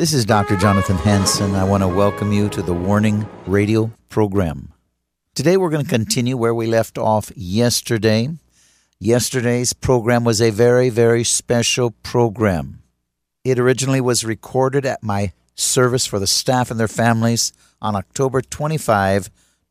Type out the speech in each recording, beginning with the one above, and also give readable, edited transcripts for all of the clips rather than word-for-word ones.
This is Dr. Jonathan Hansen. I want to welcome you to the Warning Radio program. Today we're going to continue where we left off yesterday. Yesterday's program was a very, very special program. It originally was recorded at my service for the staff and their families on October 25,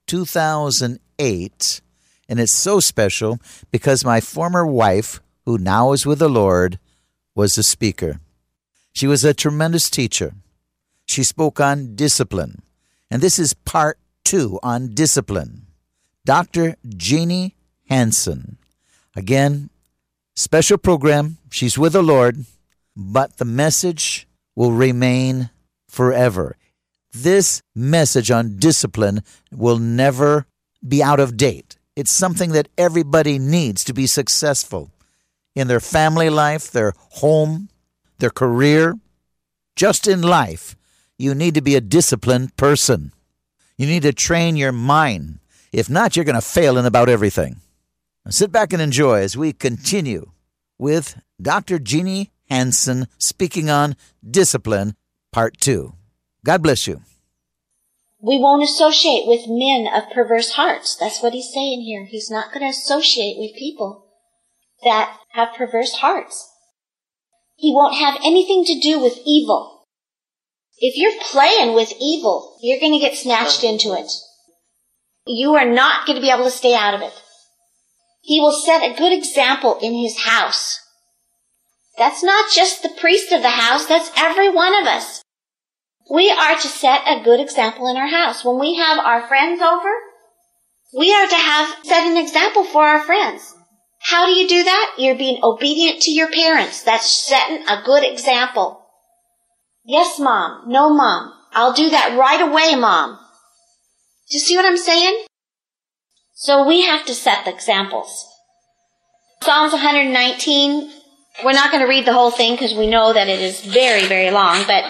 2008. And it's so special because my former wife, who now is with the Lord, was the speaker. She was a tremendous teacher. She spoke on discipline. And this is part 2 on discipline. Dr. Jeannie Hansen. Again, special program. She's with the Lord, but the message will remain forever. This message on discipline will never be out of date. It's something that everybody needs to be successful in their family life, their home, their career. Just in life, you need to be a disciplined person. You need to train your mind. If not, you're going to fail in about everything. Now sit back and enjoy as we continue with Dr. Jeannie Hansen speaking on discipline, part 2. God bless you. We won't associate with men of perverse hearts. That's what he's saying here. He's not going to associate with people that have perverse hearts. He won't have anything to do with evil. If you're playing with evil, you're going to get snatched into it. You are not going to be able to stay out of it. He will set a good example in his house. That's not just the priest of the house, that's every one of us. We are to set a good example in our house. When we have our friends over, we are to set an example for our friends. How do you do that? You're being obedient to your parents. That's setting a good example. Yes, Mom. No, Mom. I'll do that right away, Mom. Do you see what I'm saying? So we have to set the examples. Psalms 119, we're not going to read the whole thing because we know that it is very, very long, but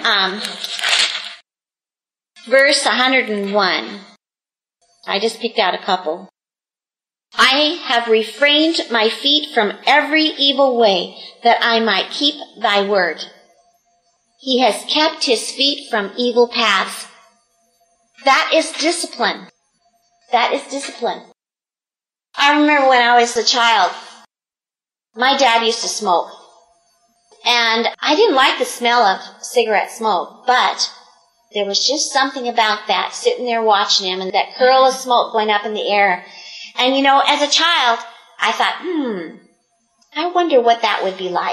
verse 101, I just picked out a couple. I have refrained my feet from every evil way, that I might keep thy word. He has kept his feet from evil paths. That is discipline. That is discipline. I remember when I was a child, my dad used to smoke. And I didn't like the smell of cigarette smoke, but there was just something about that, sitting there watching him and that curl of smoke going up in the air. And you know, as a child, I thought, I wonder what that would be like.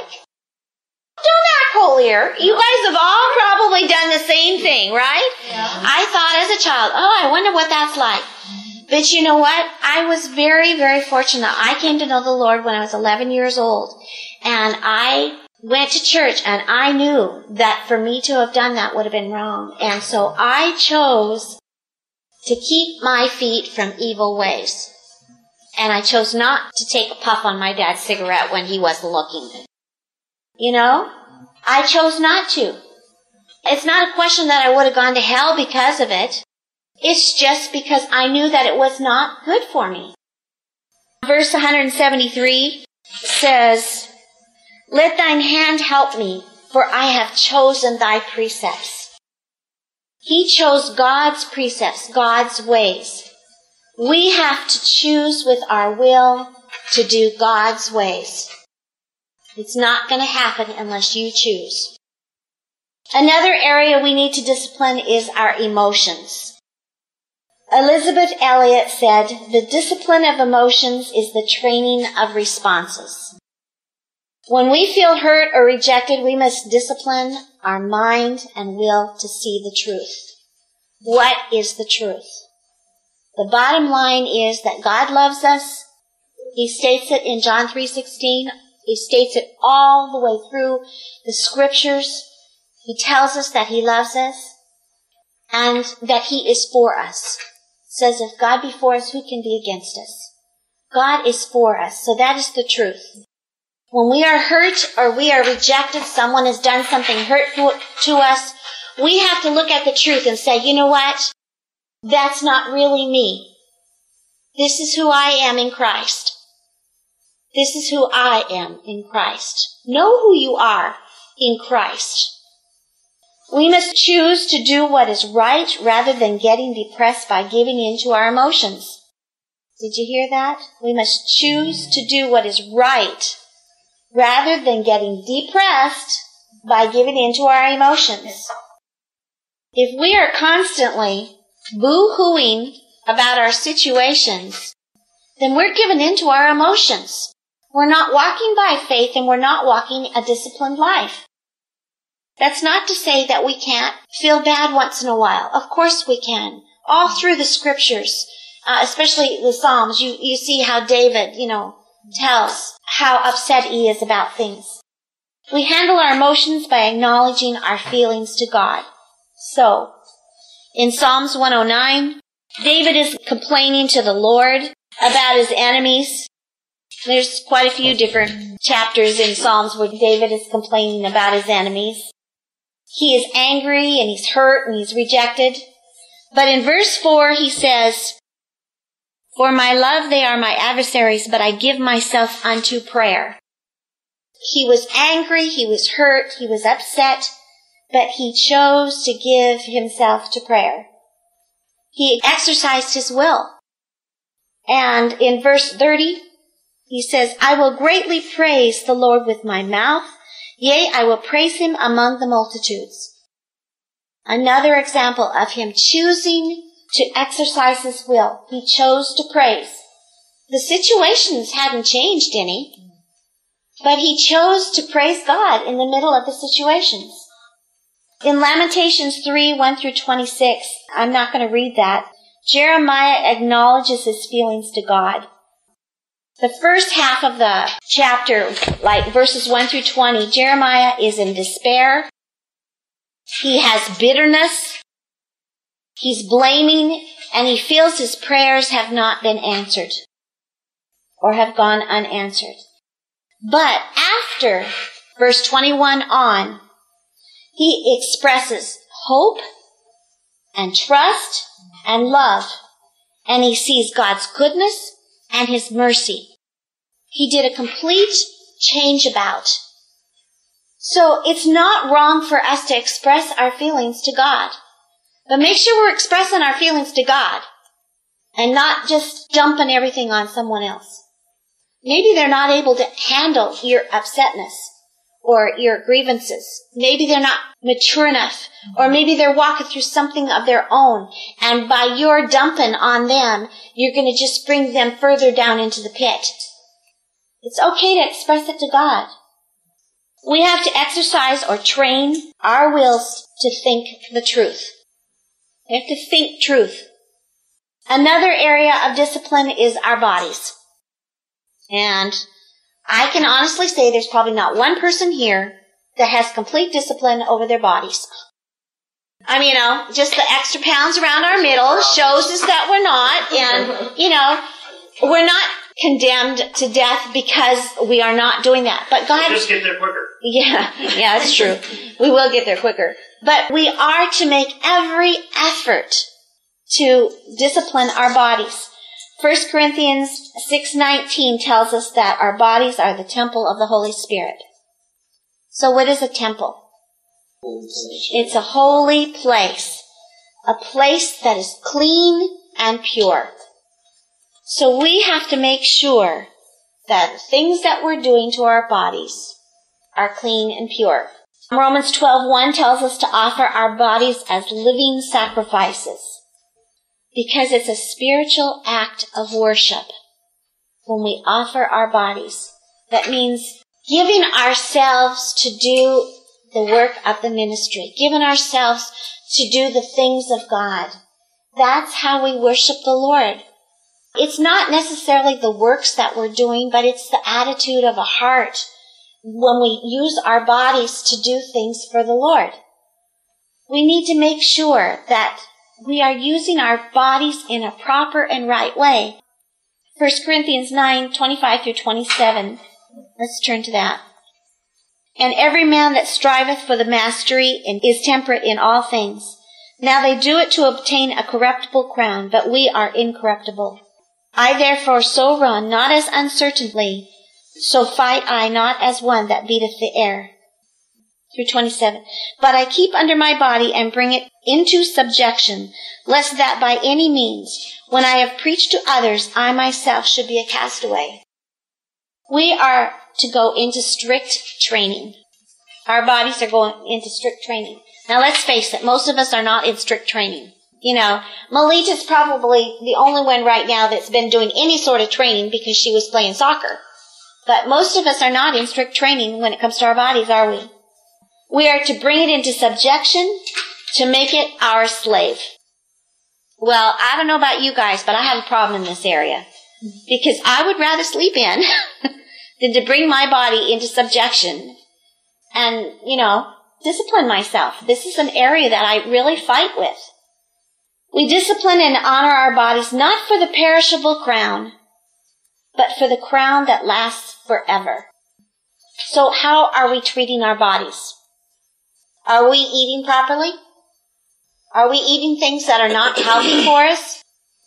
Don't act holier. You guys have all probably done the same thing, right? Yeah. I thought as a child, I wonder what that's like. But you know what? I was very, very fortunate. I came to know the Lord when I was 11 years old. And I went to church, and I knew that for me to have done that would have been wrong. And so I chose to keep my feet from evil ways. And I chose not to take a puff on my dad's cigarette when he wasn't looking. You know? I chose not to. It's not a question that I would have gone to hell because of it. It's just because I knew that it was not good for me. Verse 173 says, Let thine hand help me, for I have chosen thy precepts. He chose God's precepts, God's ways. We have to choose with our will to do God's ways. It's not going to happen unless you choose. Another area we need to discipline is our emotions. Elizabeth Elliot said, the discipline of emotions is the training of responses. When we feel hurt or rejected, we must discipline our mind and will to see the truth. What is the truth? The bottom line is that God loves us. He states it in John 3:16. He states it all the way through the scriptures. He tells us that he loves us and that he is for us. It says, if God be for us, who can be against us? God is for us. So that is the truth. When we are hurt or we are rejected, someone has done something hurtful to us, we have to look at the truth and say, you know what? That's not really me. This is who I am in Christ. This is who I am in Christ. Know who you are in Christ. We must choose to do what is right rather than getting depressed by giving in to our emotions. Did you hear that? We must choose to do what is right rather than getting depressed by giving in to our emotions. If we are constantly boo-hooing about our situations, then we're giving in to our emotions. We're not walking by faith, and we're not walking a disciplined life. That's not to say that we can't feel bad once in a while. Of course we can. All through the scriptures, especially the Psalms, you see how David, tells how upset he is about things. We handle our emotions by acknowledging our feelings to God. So, in Psalms 109, David is complaining to the Lord about his enemies. There's quite a few different chapters in Psalms where David is complaining about his enemies. He is angry and he's hurt and he's rejected. But in verse 4 he says, "For my love they are my adversaries, but I give myself unto prayer." He was angry, he was hurt, he was upset, but he chose to give himself to prayer. He exercised his will. And in verse 30, he says, "I will greatly praise the Lord with my mouth. Yea, I will praise him among the multitudes." Another example of him choosing to exercise his will. He chose to praise. The situations hadn't changed any, but he chose to praise God in the middle of the situations. In Lamentations 3, 1 through 26, I'm not going to read that, Jeremiah acknowledges his feelings to God. The first half of the chapter, like verses 1 through 20, Jeremiah is in despair. He has bitterness. He's blaming, and he feels his prayers have not been answered or have gone unanswered. But after verse 21 on, he expresses hope and trust and love, and he sees God's goodness and his mercy. He did a complete change about. So it's not wrong for us to express our feelings to God. But make sure we're expressing our feelings to God and not just dumping everything on someone else. Maybe they're not able to handle your upsetness or your grievances. Maybe they're not mature enough, or maybe they're walking through something of their own, and by your dumping on them, you're going to just bring them further down into the pit. It's okay to express it to God. We have to exercise or train our wills to think the truth. We have to think truth. Another area of discipline is our bodies. And I can honestly say there's probably not one person here that has complete discipline over their bodies. I mean, just the extra pounds around our middle shows us that we're not. And, we're not condemned to death because we are not doing that. But God... We'll just get there quicker. Yeah, that's true. We will get there quicker. But we are to make every effort to discipline our bodies. 1 Corinthians 6:19 tells us that our bodies are the temple of the Holy Spirit. So what is a temple? It's a holy place. A place that is clean and pure. So we have to make sure that the things that we're doing to our bodies are clean and pure. Romans 12:1 tells us to offer our bodies as living sacrifices, because it's a spiritual act of worship when we offer our bodies. That means giving ourselves to do the work of the ministry, giving ourselves to do the things of God. That's how we worship the Lord. It's not necessarily the works that we're doing, but it's the attitude of a heart when we use our bodies to do things for the Lord. We need to make sure that we are using our bodies in a proper and right way. 1 Corinthians 9:25 through 27. Let's turn to that. "And every man that striveth for the mastery is temperate in all things. Now they do it to obtain a corruptible crown, but we are incorruptible. I therefore so run, not as uncertainly, so fight I not as one that beateth the air. through 27. But I keep under my body and bring it into subjection, lest that by any means, when I have preached to others, I myself should be a castaway. We are to go into strict training. Our bodies are going into strict training. Now let's face it, most of us are not in strict training. You know, Melita's probably the only one right now that's been doing any sort of training because she was playing soccer. But most of us are not in strict training when it comes to our bodies, are we? We are to bring it into subjection, to make it our slave. Well, I don't know about you guys, but I have a problem in this area. Because I would rather sleep in than to bring my body into subjection and, discipline myself. This is an area that I really fight with. We discipline and honor our bodies not for the perishable crown, but for the crown that lasts forever. So how are we treating our bodies? Are we eating properly? Are we eating things that are not healthy for us?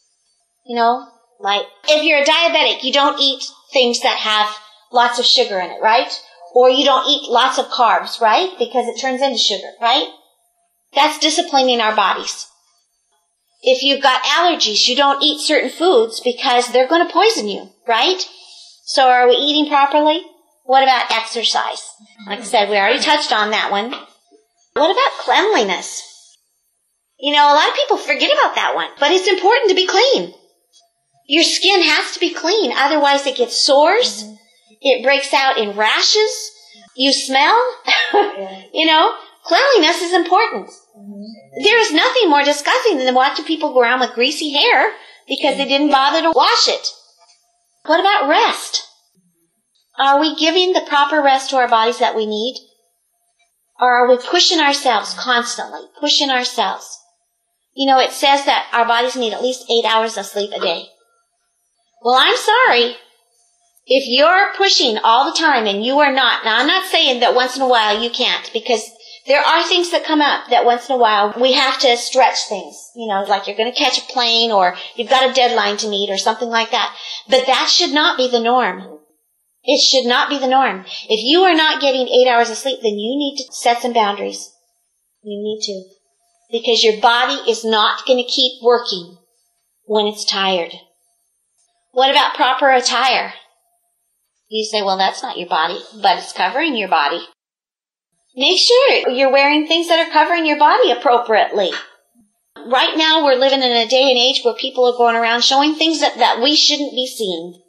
Like if you're a diabetic, you don't eat things that have lots of sugar in it, right? Or you don't eat lots of carbs, right? Because it turns into sugar, right? That's disciplining our bodies. If you've got allergies, you don't eat certain foods because they're going to poison you, right? So are we eating properly? What about exercise? Like I said, we already touched on that one. What about cleanliness? A lot of people forget about that one, but it's important to be clean. Your skin has to be clean, otherwise it gets sores. It breaks out in rashes. You smell. Cleanliness is important. There is nothing more disgusting than watching people go around with greasy hair because they didn't bother to wash it. What about rest? Are we giving the proper rest to our bodies that we need? Or are we pushing ourselves constantly? Pushing ourselves. It says that our bodies need at least 8 hours of sleep a day. Well, I'm sorry. If you're pushing all the time and you are not, now I'm not saying that once in a while you can't, because there are things that come up that once in a while we have to stretch things, like you're going to catch a plane or you've got a deadline to meet or something like that. But that should not be the norm. It should not be the norm. If you are not getting 8 hours of sleep, then you need to set some boundaries. You need to. Because your body is not going to keep working when it's tired. What about proper attire? You say, well, that's not your body, but it's covering your body. Make sure you're wearing things that are covering your body appropriately. Right now, we're living in a day and age where people are going around showing things that we shouldn't be seeing.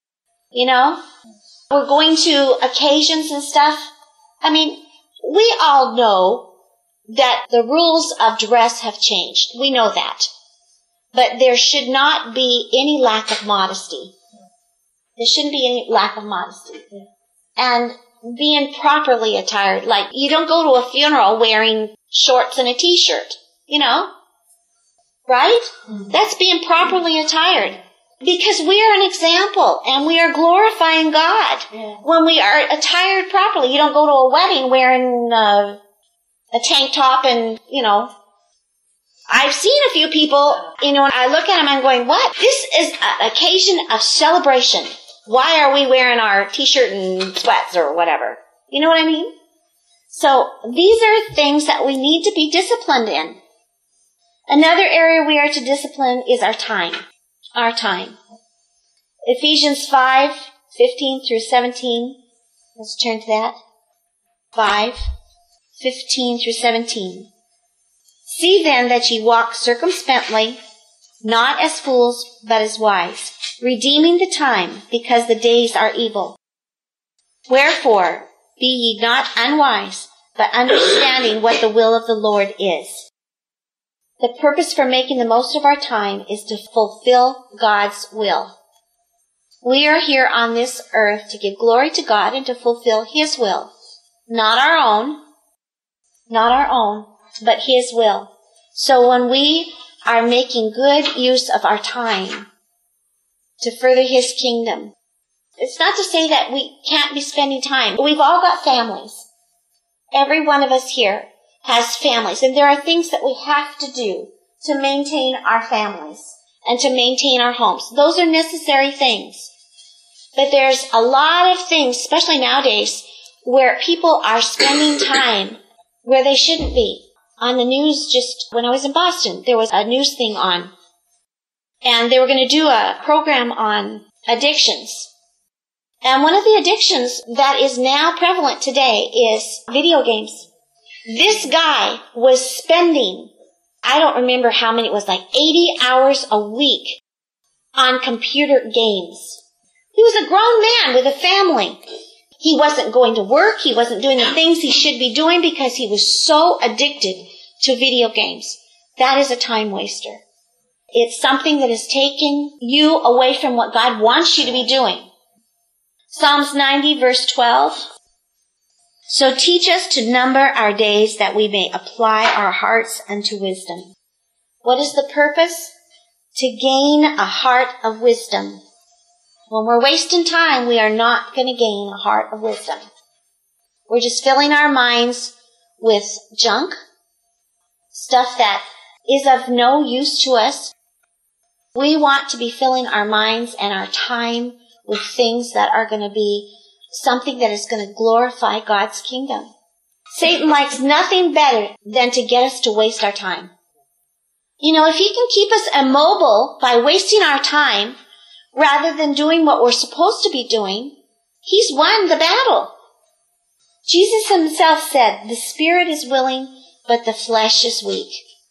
We're going to occasions and stuff. We all know that the rules of dress have changed. We know that. But there should not be any lack of modesty. There shouldn't be any lack of modesty. And being properly attired. Like, you don't go to a funeral wearing shorts and a t-shirt. Right? That's being properly attired. Because we are an example, and we are glorifying God when we are attired properly. You don't go to a wedding wearing a tank top and, I've seen a few people, and I look at them and I'm going, what? This is an occasion of celebration. Why are we wearing our t-shirt and sweats or whatever? You know what I mean? So these are things that we need to be disciplined in. Another area we are to discipline is our time. Our time. Ephesians 5:15 through 17. Let's turn to that. 5:15 through 17. See then that ye walk circumspectly, not as fools, but as wise, redeeming the time, because the days are evil. Wherefore, be ye not unwise, but understanding what the will of the Lord is. The purpose for making the most of our time is to fulfill God's will. We are here on this earth to give glory to God and to fulfill His will. Not our own, but His will. So when we are making good use of our time to further His kingdom, it's not to say that we can't be spending time. We've all got families. Every one of us here has families, and there are things that we have to do to maintain our families and to maintain our homes. Those are necessary things. But there's a lot of things, especially nowadays, where people are spending time where they shouldn't be. On the news, just when I was in Boston, there was a news thing on. And they were going to do a program on addictions. And one of the addictions that is now prevalent today is video games. This guy was spending, I don't remember how many, it was like 80 hours a week on computer games. He was a grown man with a family. He wasn't going to work. He wasn't doing the things he should be doing because he was so addicted to video games. That is a time waster. It's something that is taking you away from what God wants you to be doing. Psalms 90, verse 12. So teach us to number our days that we may apply our hearts unto wisdom. What is the purpose? To gain a heart of wisdom. When we're wasting time, we are not going to gain a heart of wisdom. We're just filling our minds with junk, stuff that is of no use to us. We want to be filling our minds and our time with things that are going to be something that is going to glorify God's kingdom. Satan likes nothing better than to get us to waste our time. You know, if he can keep us immobile by wasting our time rather than doing what we're supposed to be doing, he's won the battle. Jesus himself said, the spirit is willing, but the flesh is weak.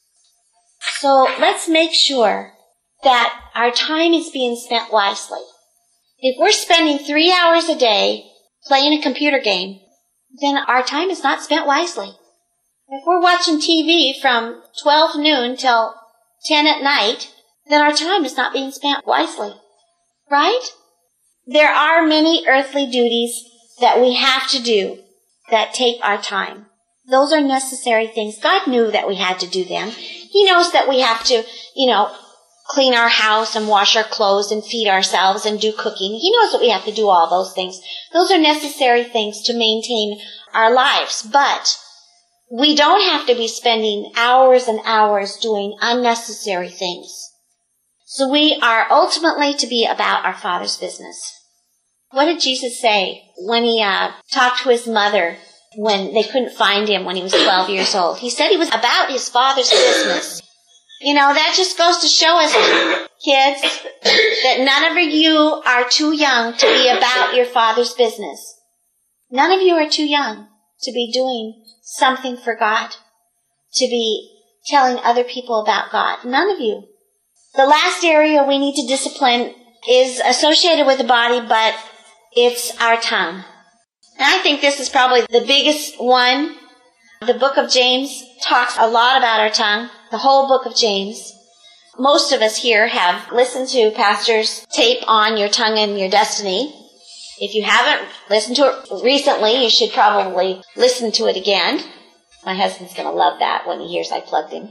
So let's make sure that our time is being spent wisely. If we're spending 3 hours a day playing a computer game, then our time is not spent wisely. If we're watching TV from 12 noon till 10 at night, then our time is not being spent wisely. Right? There are many earthly duties that we have to do that take our time. Those are necessary things. God knew that we had to do them. He knows that we have to, clean our house and wash our clothes and feed ourselves and do cooking. He knows that we have to do all those things. Those are necessary things to maintain our lives. But we don't have to be spending hours and hours doing unnecessary things. So we are ultimately to be about our Father's business. What did Jesus say when he talked to his mother when they couldn't find him when he was 12 years old? He said he was about his Father's business. That just goes to show us, kids, that none of you are too young to be about your Father's business. None of you are too young to be doing something for God, to be telling other people about God. None of you. The last area we need to discipline is associated with the body, but it's our tongue. And I think this is probably the biggest one. The book of James talks a lot about our tongue, the whole book of James. Most of us here have listened to Pastor's tape on your tongue and your destiny. If you haven't listened to it recently, you should probably listen to it again. My husband's going to love that when he hears I plugged him.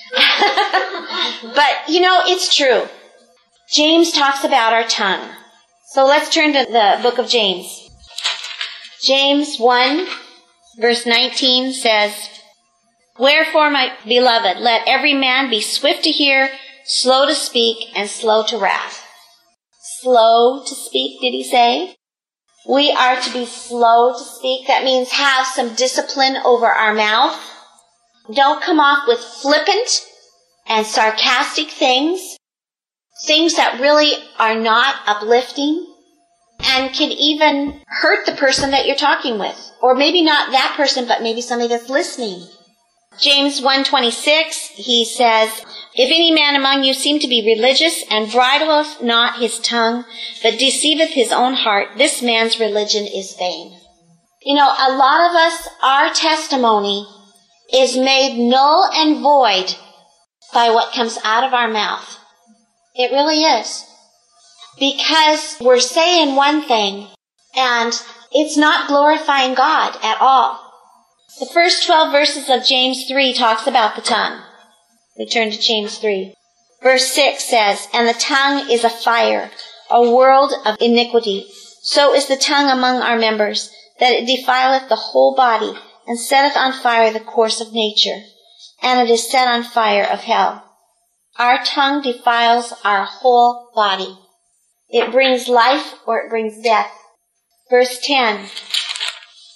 But, it's true. James talks about our tongue. So let's turn to the book of James. James 1, verse 19 says, Wherefore, my beloved, let every man be swift to hear, slow to speak, and slow to wrath. Slow to speak, did he say? We are to be slow to speak. That means have some discipline over our mouth. Don't come off with flippant and sarcastic things that really are not uplifting and can even hurt the person that you're talking with. Or maybe not that person, but maybe somebody that's listening. James 1:26, he says, If any man among you seem to be religious, and bridleth not his tongue, but deceiveth his own heart, this man's religion is vain. A lot of us, our testimony is made null and void by what comes out of our mouth. It really is. Because we're saying one thing, and it's not glorifying God at all. The first 12 verses of James 3 talks about the tongue. We turn to James 3. Verse 6 says, And the tongue is a fire, a world of iniquity. So is the tongue among our members, that it defileth the whole body, and setteth on fire the course of nature, and it is set on fire of hell. Our tongue defiles our whole body. It brings life or it brings death. Verse 10,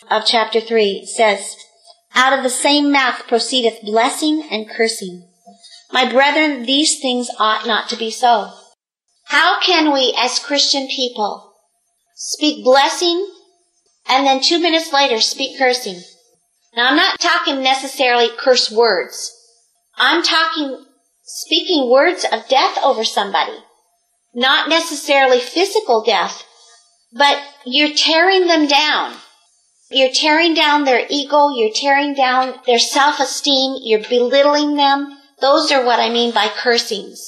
of chapter 3 says, out of the same mouth proceedeth blessing and cursing. My brethren, these things ought not to be so. How can we, as Christian people, speak blessing and then 2 minutes later speak cursing? Now, I'm not talking necessarily curse words. I'm talking speaking words of death over somebody. Not necessarily physical death, but you're tearing them down. You're tearing down their ego. You're tearing down their self-esteem. You're belittling them. Those are what I mean by cursings.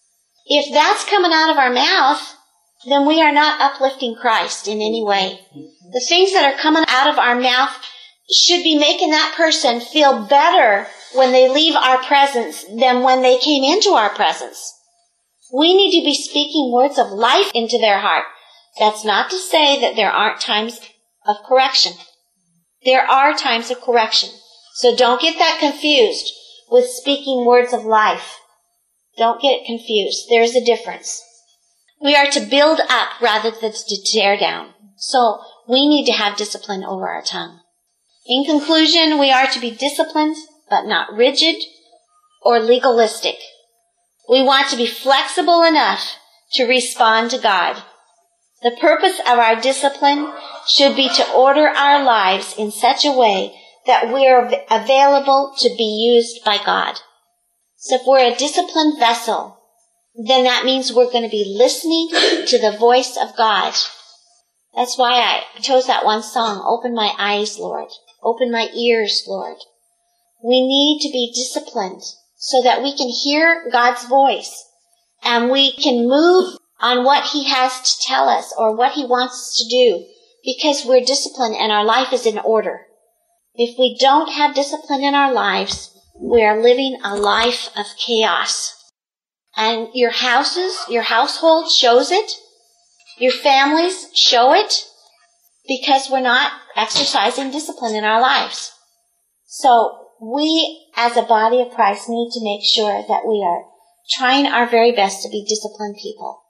If that's coming out of our mouth, then we are not uplifting Christ in any way. The things that are coming out of our mouth should be making that person feel better when they leave our presence than when they came into our presence. We need to be speaking words of life into their heart. That's not to say that there aren't times of correction. There are times of correction. So don't get that confused with speaking words of life. Don't get it confused. There's a difference. We are to build up rather than to tear down. So we need to have discipline over our tongue. In conclusion, we are to be disciplined, but not rigid or legalistic. We want to be flexible enough to respond to God. The purpose of our discipline should be to order our lives in such a way that we are available to be used by God. So if we're a disciplined vessel, then that means we're going to be listening to the voice of God. That's why I chose that one song, Open My Eyes, Lord. Open my ears, Lord. We need to be disciplined so that we can hear God's voice and we can move on what He has to tell us or what He wants us to do because we're disciplined and our life is in order. If we don't have discipline in our lives, we are living a life of chaos. And your household shows it. Your families show it because we're not exercising discipline in our lives. So we, as a body of Christ, need to make sure that we are trying our very best to be disciplined people.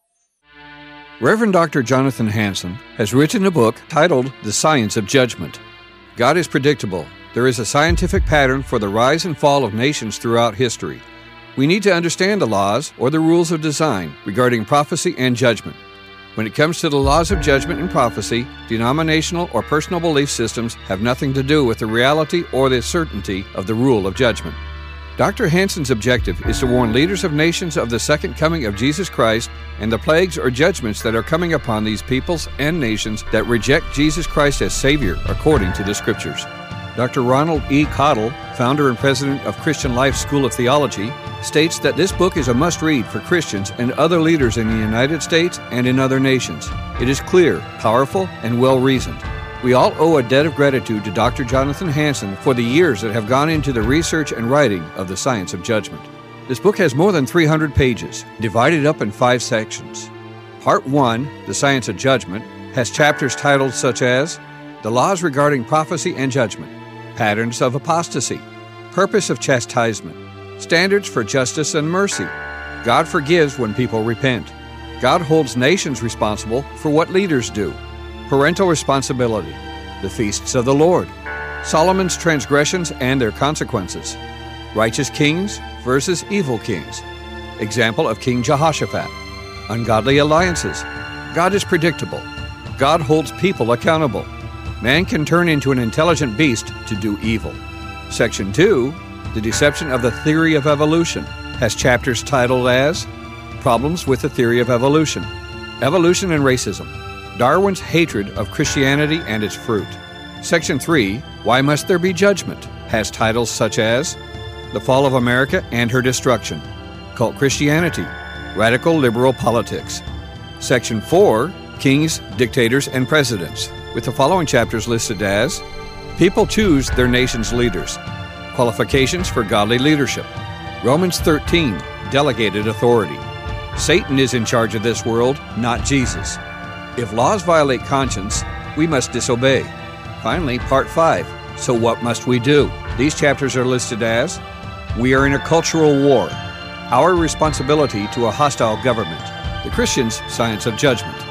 Reverend Dr. Jonathan Hansen has written a book titled The Science of Judgment. God is predictable. There is a scientific pattern for the rise and fall of nations throughout history. We need to understand the laws or the rules of design regarding prophecy and judgment. When it comes to the laws of judgment and prophecy, denominational or personal belief systems have nothing to do with the reality or the certainty of the rule of judgment. Dr. Hansen's objective is to warn leaders of nations of the second coming of Jesus Christ and the plagues or judgments that are coming upon these peoples and nations that reject Jesus Christ as Savior according to the Scriptures. Dr. Ronald E. Cottle, founder and president of Christian Life School of Theology, states that this book is a must-read for Christians and other leaders in the United States and in other nations. It is clear, powerful, and well-reasoned. We all owe a debt of gratitude to Dr. Jonathan Hansen for the years that have gone into the research and writing of the Science of Judgment. This book has more than 300 pages, divided up in 5 sections. Part 1, The Science of Judgment, has chapters titled such as The Laws Regarding Prophecy and Judgment, Patterns of Apostasy, Purpose of Chastisement, Standards for Justice and Mercy, God Forgives When People Repent, God Holds Nations Responsible for What Leaders Do, Parental Responsibility, The Feasts of the Lord, Solomon's Transgressions and Their Consequences, Righteous Kings versus Evil Kings, Example of King Jehoshaphat, Ungodly Alliances, God is Predictable, God Holds People Accountable, Man can turn into an intelligent beast to do evil. Section 2, The Deception of the Theory of Evolution, has chapters titled as Problems with the Theory of Evolution, Evolution and Racism, Darwin's Hatred of Christianity and Its Fruit. Section 3, Why Must There Be Judgment, has titles such as The Fall of America and Her Destruction, Cult Christianity, Radical Liberal Politics. Section 4, Kings, Dictators, and Presidents, with the following chapters listed as People Choose Their Nation's Leaders, Qualifications for Godly Leadership, Romans 13, Delegated Authority. Satan is in charge of this world, not Jesus. If laws violate conscience, we must disobey. Finally, Part 5, So What Must We Do? These chapters are listed as We Are in a Cultural War, Our Responsibility to a Hostile Government, The Christian's Science of Judgment,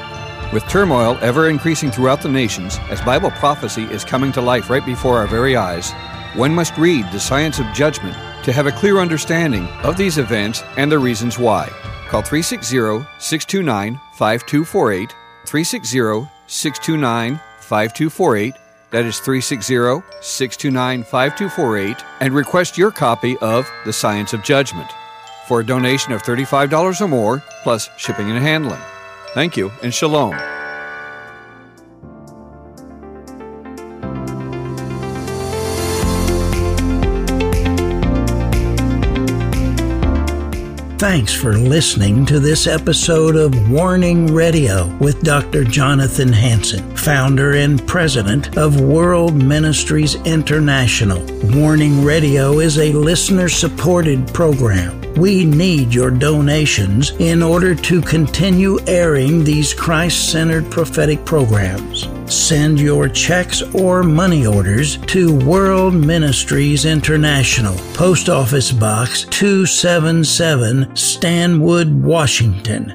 With turmoil ever increasing throughout the nations, as Bible prophecy is coming to life right before our very eyes, one must read The Science of Judgment to have a clear understanding of these events and the reasons why. Call 360-629-5248, 360-629-5248, that is 360-629-5248, and request your copy of The Science of Judgment for a donation of $35 or more, plus shipping and handling. Thank you, and shalom. Thanks for listening to this episode of Warning Radio with Dr. Jonathan Hansen, founder and president of World Ministries International. Warning Radio is a listener-supported program. We need your donations in order to continue airing these Christ-centered prophetic programs. Send your checks or money orders to World Ministries International, Post Office Box 277, Stanwood, Washington,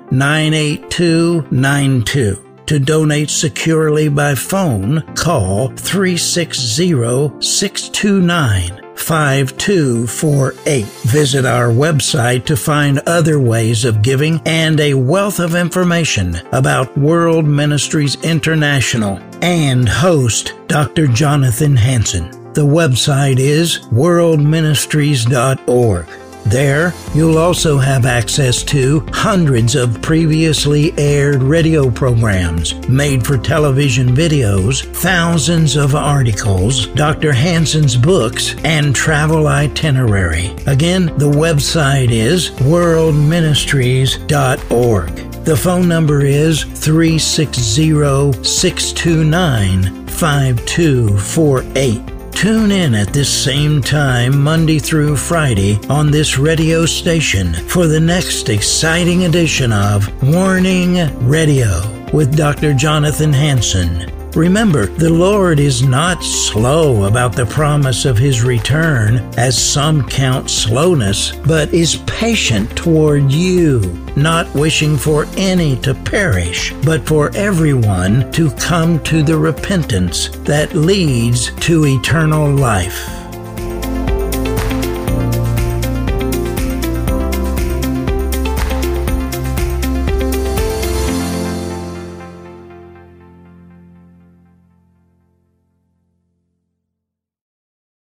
98292. To donate securely by phone, call 360-629-5248. Visit our website to find other ways of giving and a wealth of information about World Ministries International and host Dr. Jonathan Hansen. The website is worldministries.org. There, you'll also have access to hundreds of previously aired radio programs, made-for-television videos, thousands of articles, Dr. Hansen's books, and travel itinerary. Again, the website is worldministries.org. The phone number is 360-629-5248. Tune in at this same time, Monday through Friday, on this radio station for the next exciting edition of Warning Radio with Dr. Jonathan Hansen. Remember, the Lord is not slow about the promise of His return, as some count slowness, but is patient toward you, not wishing for any to perish, but for everyone to come to the repentance that leads to eternal life.